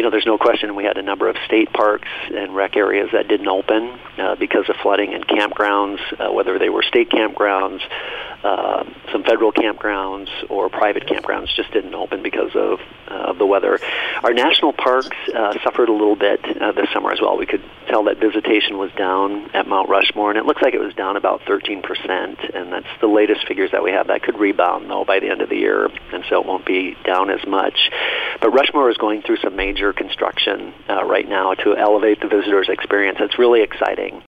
there's no question we had a number of state parks and rec areas that didn't open because of flooding, and campgrounds, whether they were state campgrounds, some federal campgrounds, or private campgrounds, just didn't open because of the weather. Our national parks suffered a little bit this summer as well. We could tell that visitation was down at Mount Rushmore, and it looks like it was down about 13%, and that's the latest figures that we have. That could rebound, though, by the end of the year, and so it won't be down as much. But Rushmore is going through some major construction right now to elevate the visitor's experience. It's really exciting.